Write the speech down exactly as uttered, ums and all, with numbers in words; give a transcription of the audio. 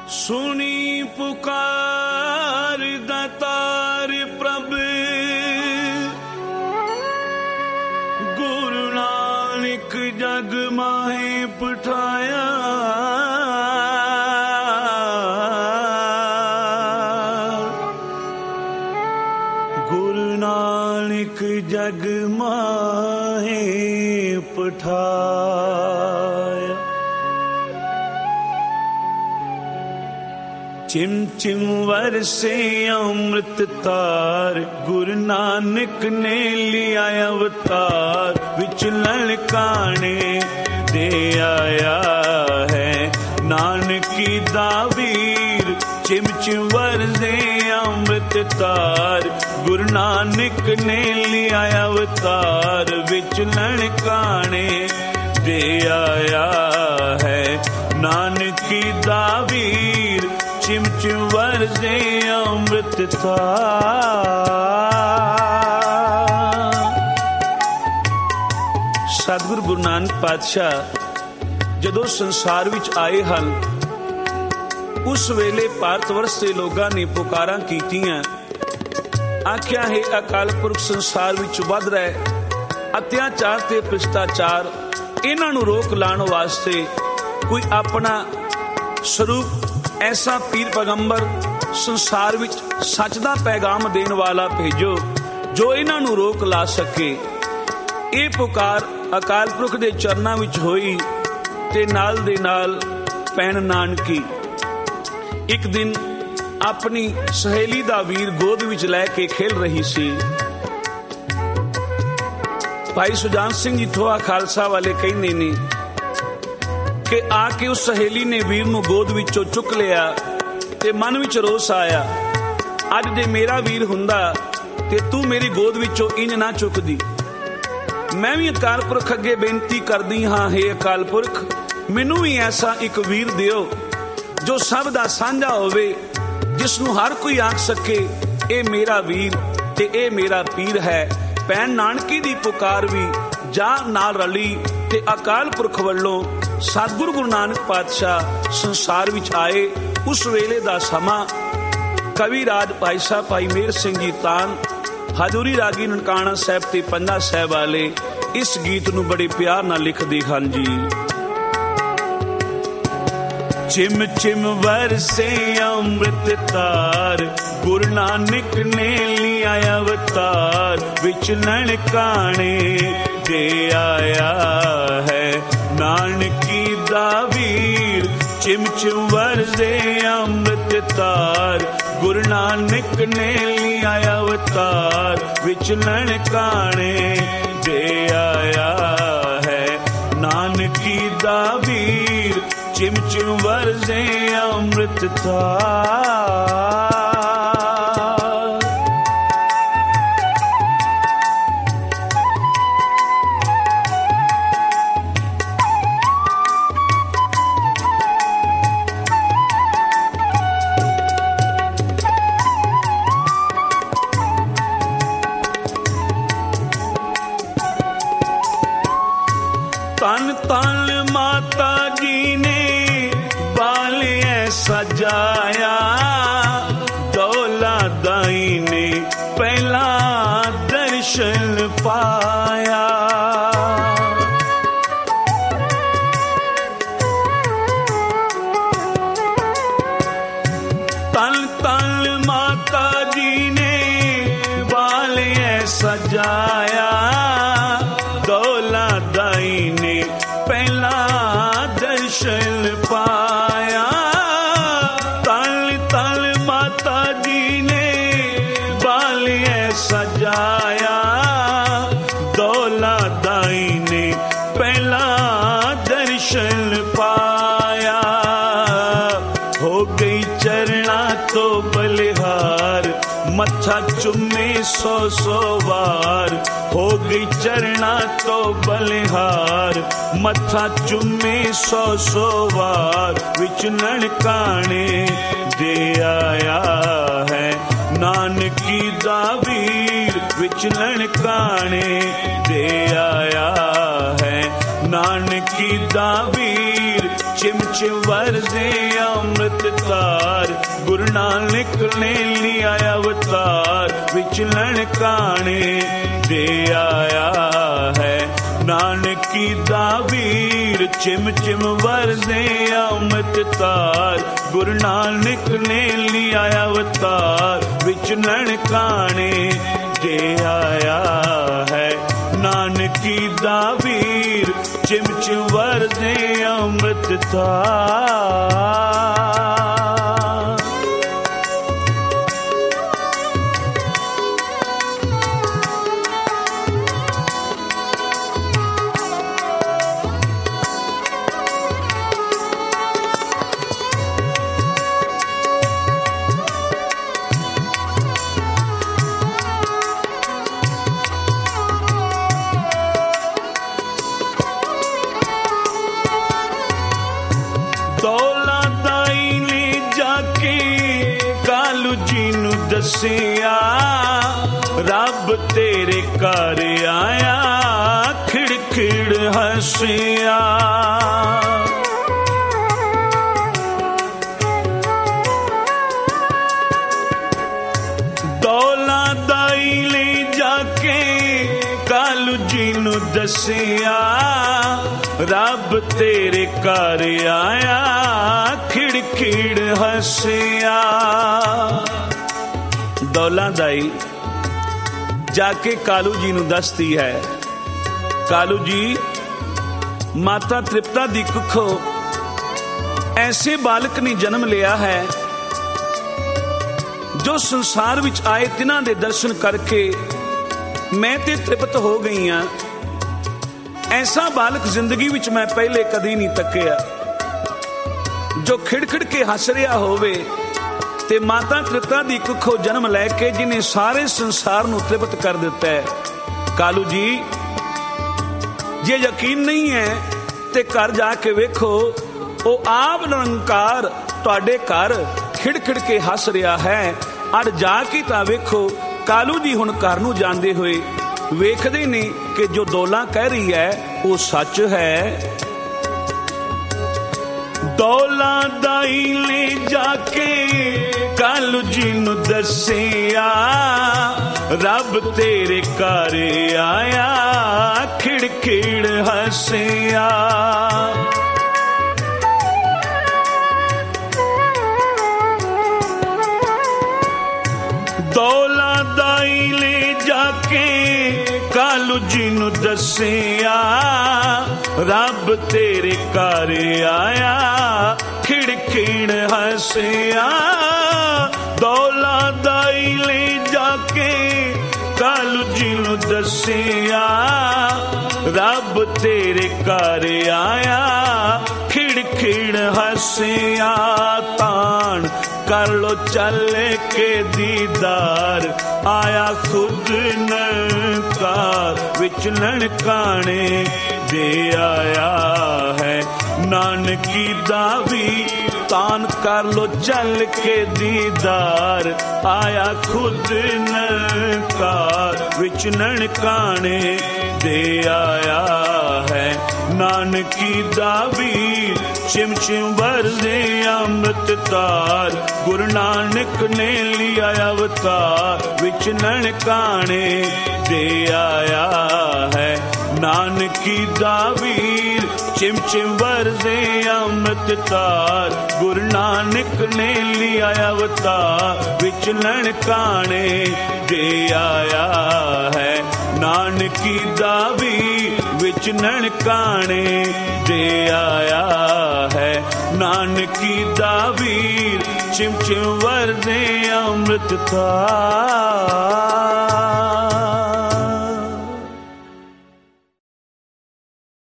सुनी पुकार दातार प्रभ गुरु नानक जग माहे पठाया। गुरु नानक जग माहे पठाया। चिम चिम वरसे अमृत तार गुरु नानक ने लिया अवतार। विच ललकाने दे आया है नानकी दावीर। चिम चिम वरसे अमृत तार गुरु नानक ने लिया अवतार। विच ललकाने दे आया है नानकी दावीर। चिम चिम वरसे अमृत तार। सतगुरु गुरु नानक पातशाह जदों संसार विच आए हन उस वेले भारत वर्ष के लोगों ने पुकारां कीतियां। आख्या है अकाल पुरख संसार विच वध रहा अत्याचार ते भ्रष्टाचार इन्हां नूं रोक लाण वास्ते कोई अपना स्वरूप ऐसा पीर पैगंबर संसार विच सच दा पैगाम देने वाला भेजो जो इन्हां नूं रोक ला सके। ये पुकार अकाल पुरख दे चरनां विच होई ते नाल दे नाल भैण नानकी एक दिन अपनी सहेली दा वीर गोद विच लैके खेल रही सी। भाई सुजान सिंह जी थोआ खालसा वाले कहंदे ने कि आके उस सहेली ने वीर नूं गोद विचों चुक लिया ते मन विच रोस आया। अज जे मेरा वीर हुंदा ते तू मेरी गोद विचों इंज ना चुकदी। मैं भी अकाल पुरख अगे बेनती करदी हां, हे अकाल पुरख मैनू भी ऐसा एक वीर दिओ जो सब दा साझा होवे, जिसनूं हर कोई आख सके ए मेरा वीर ते ए मेरा पीर है। भैण नानकी दी पुकार भी जा नाल रली ते अकाल पुरख वल्लों सतगुरु गुरु नानक पातशाह संसार विच आए। उस वेले दा समा कवि राज भाई साहब भाई मेहर सिंह जी तान हजूरी रागी ननकाना साहब ते पंजा साहब वाले इस गीत नूं बड़े प्यार नाल लिखदे हन जी। चिम चिम वरसे अमृत तार गुरु नानक ने लिया अवतार। विच ललकाने दे आया है नानकी दावीर। चिम चिम वरसे अमृत तार गुरु नानक ने लिया अवतार। विच ललकाने दे आया है नानकी दावीर। चिम चिम वरसे अमृत तार। तन तन माता जी ने बाल सजाया। दौला दाई ने पहला दर्शन पाया। तन तन माता जी ने बाल सजाया। दौला दाई ने पहला दर्शन पाया। तल तल माता जी ने बाल सजाया। दौला दाई ने पहला दर्शन पाया। हो गई चरणा तो बलिहार मत्था चुमे सौ सौ बार। हो गई चरणा तो बलिहार मत्था चुमे सौ सौ बार। विच ललकाने दे आया है नानकी दावीर। विच ललकाने दे आया है नानकी दावीर। चिम चिम वरसे अमृत ਅੰਮ੍ਰਿਤ ਧਾਰ। ਗੁਰੂ ਨਾਨਕ ਨੇ ਲਿਆ ਅਵਤਾਰ, ਵਿਚਲਣ ਕਾਣੇ ਦੇ ਆਇਆ ਹੈ। ਨਾਨਕੀ ਦਾ ਵੀਰ ਚਿਮ ਚਿਮ ਵਰਦੇ ਅੰਮ੍ਰਿਤ ਧਾਰ। ਗੁਰੂ ਨਾਨਕ ਨੇ ਲਿਆ ਅਵਤਾਰ, ਵਿਚਲਣ ਕਾਣੇ ਦੇ ਆਇਆ ਹੈ। ਨਾਨਕੀ ਦਾ ਵੀਰ ਚਿਮ ਚਿਮ ਵਰਦੇ ਅੰਮ੍ਰਿਤ ਧਾਰ। ਦੱਸਿਆ ਰੱਬ ਤੇਰੇ ਘਰ ਆਇਆ, ਖਿੜ ਖਿੜ ਹੱਸਿਆ। ਦੌਲਾ ਦਾਈ ਲਈ ਜਾ ਕੇ ਕਾਲੂ ਜੀ ਨੂੰ ਦੱਸਿਆ, ਰੱਬ ਤੇਰੇ ਘਰ ਆਇਆ, ਖਿੜ ਖਿੜ ਹੱਸਿਆ। ਦੌਲਾ ਦਾਈ ਜਾ ਕੇ ਕਾਲੂ ਜੀ ਨੂੰ ਦੱਸਦੀ ਹੈ, ਕਾਲੂ ਜੀ ਮਾਤਾ ਤ੍ਰਿਪਤਾ ਦੀ ਕੁੱਖੋਂ ਐਸੇ ਬਾਲਕ ਨੇ ਜਨਮ ਲਿਆ ਹੈ ਜੋ ਸੰਸਾਰ ਵਿੱਚ ਆਏ ਤਿਨਾਂ ਦੇ ਦਰਸ਼ਨ ਕਰਕੇ ਮੈਂ ਤੇ ਤ੍ਰਿਪਤ ਹੋ ਗਈ ਹਾਂ। ਐਸਾ ਬਾਲਕ ਜ਼ਿੰਦਗੀ ਵਿੱਚ ਮੈਂ ਪਹਿਲੇ ਕਦੀ ਨਹੀਂ ਤੱਕਿਆ ਜੋ ਖਿੜ ਖਿੜ ਕੇ ਹੱਸ ਰਿਹਾ ਹੋਵੇ ਤੇ ਮਾਤਾ ਤ੍ਰਿਪਤਾ ਦੀ ਕੁੱਖੋਂ ਜਨਮ ਲੈ ਕੇ ਜਿਹਨੇ ਸਾਰੇ ਸੰਸਾਰ ਨੂੰ ਤ੍ਰਿਪਤ ਕਰ ਦਿੱਤਾ ਹੈ। ਕਾਲੂ ਜੀ ਜੇ ਯਕੀਨ ਨਹੀਂ ਹੈ ਤੇ ਘਰ ਜਾ ਕੇ ਵੇਖੋ, ਉਹ ਆਪ ਨਿਰੰਕਾਰ ਤੁਹਾਡੇ ਘਰ ਖਿੜ ਖਿੜ ਕੇ ਹੱਸ ਰਿਹਾ ਹੈ। ਅਰ ਜਾ ਕੇ ਤਾਂ ਵੇਖੋ, ਕਾਲੂ ਜੀ ਹੁਣ ਘਰ ਨੂੰ ਜਾਂਦੇ ਹੋਏ ਵੇਖਦੇ ਨੇ ਕਿ ਜੋ ਦੌਲਾ ਕਹਿ ਰਹੀ ਹੈ ਉਹ ਸੱਚ ਹੈ। ਦੌਲਾ ਦਾਈ ਲੈ ਜਾ ਕੇ ਕਾਲੂ ਜੀ ਨੂੰ ਦੱਸਿਆ, ਰੱਬ ਤੇਰੇ ਘਰ ਆਇਆ, ਖਿੜ ਖਿੜ ਹੱਸਿਆ। ਦੌਲਾ ਦਾਈ ਲੈ ਜਾ ਕੇ ਕਾਲੂ ਜੀ ਨੂੰ ਦੱਸਿਆ, ਰੱਬ ਤੇਰੇ ਘਰ ਆਇਆ, ਖਿੜ ਖਿੜ ਹੱਸਿਆ। ਦੌਲਾ ਦਾਈ ਲੈ ਜਾ ਕੇ ਕਾਲੂ ਜੀ ਨੂੰ ਦੱਸਿਆ, ਰੱਬ ਤੇਰੇ ਘਰ ਆਇਆ, ਖਿੜ ਖਿੜ ਹੱਸਿਆ। ਤਾਣ ਕਰ ਲੋ ਚੱਲ ਕੇ ਦੀਦਾਰ, ਆਇਆ ਖੁਦ ਨਿਰੰਕਾਰ, ਵਿਚਲਣ ਕਾਣੇ ਦੇ ਆਇਆ ਹੈ। ਨਾਨਕੀ ਦਾ ਵੀ ਤਾਨ ਕਰ ਲੋ ਚੱਲ ਕੇ ਦੀਦਾਰ, ਆਇਆ ਖੁਦ ਨਿਰੰਕਾਰ, ਵਿਚਲਣ ਕਾਣੇ ਦੇ ਆਇਆ ਹੈ। ਨਾਨਕੀ ਦਾ ਵੀ ਚਿਮ ਚਿਮ ਵਰਦੇ ਅੰਮ੍ਰਿਤ ਧਾਰ, ਗੁਰੂ ਨਾਨਕ ਨੇ ਲਿਆ ਅਵਤਾਰ, ਵਿਚਲਣ ਕਾਣੇ ਦੇ ਆਇਆ ਹੈ। ਨਾਨਕੀ ਦਾ ਵੀਰ ਚਿਮ ਚਿਮ ਵਰਦੇ ਅੰਮ੍ਰਿਤ ਧਾਰ, ਗੁਰੂ ਨਾਨਕ ਨੇ ਲਿਆ ਅਵਤਾਰ, ਵਿਚਲਣ ਕਾਣੇ ਦੇ ਆਇਆ ਹੈ। ਨਾਨਕੀ ਦਾ ਵੀਰ ਵਿਚਲਣ ਕਾਣੇ ਦੇ ਆਇਆ ਹੈ। ਨਾਨਕੀ ਦਾ ਵੀਰ ਚਿਮ ਚਿਮ ਵਰਦੇ ਅੰਮ੍ਰਿਤ ਧਾਰ।